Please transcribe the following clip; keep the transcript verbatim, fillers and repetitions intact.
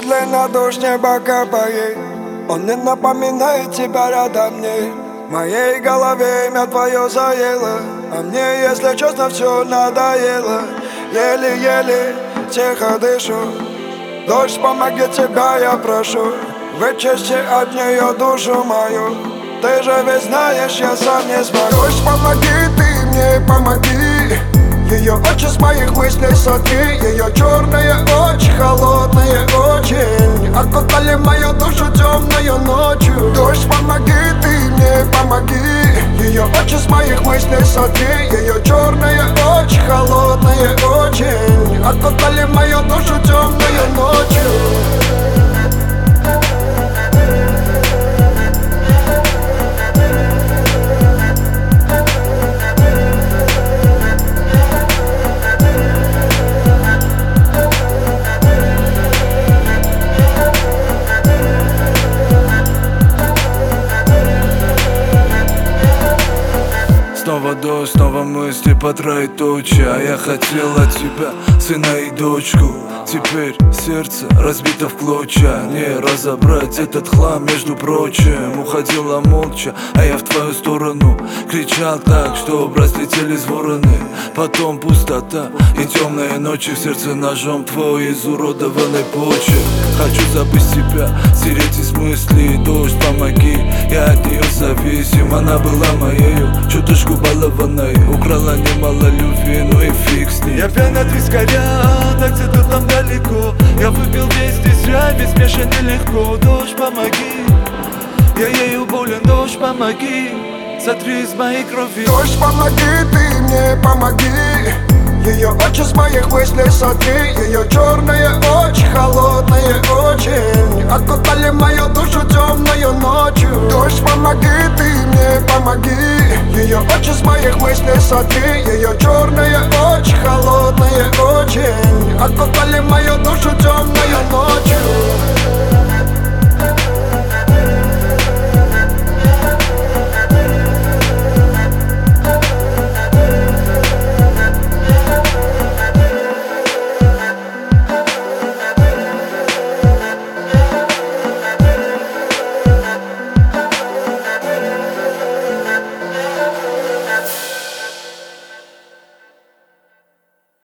медленно дождь неба капает. Он не напоминает тебя рядом мне. В моей голове имя твое заело, а мне, если честно, все надоело. Еле-еле тихо дышу. Дождь, помоги, тебя я прошу. Вычисти от нее душу мою. Ты же ведь знаешь, я сам не смогу. Дождь, помоги, ты мне помоги. Ее очи с моих мыслей сотри. Ее черные очи, холодные очень, окутали мою душу темною ночью. Дождь, помоги, ты мне помоги. Ее очи с моих мыслей сотри. Ее черные очи, холодные очень, окутали мою душу темною ночью. Снова дождь, снова мысли по троеточие. А я хотел от тебя сына и дочку. Теперь сердце разбито в клочья. Не разобрать этот хлам, между прочим. Уходила молча, а я в твою сторону кричал так, что разлетелись вороны. Потом пустота и темные ночи. В сердце ножом твой изуродованной почвы. Хочу забыть тебя, стереть из мыслей. Дождь, помоги, я от нее зависим. Она была моею, чуточку балованной. Украла немало любви, ну и фиг с ней. Я пьян от вискаря, так где-то там далеко. Я выпил весь здесь зря, без смеша нелегко. Дождь, помоги, я ею болен. Дождь, помоги, сотри из моей крови. Дождь, помоги, ты мне помоги. Ее очи с моих мыслей сотри. Ее черные очи, холодные очень, окутали мою душу темною ночью. Дождь, помоги, ты мне помоги. Ее очи с моих мыслей сотри. Ее черные очи, холодные очень, окутали мою душу темною ночью.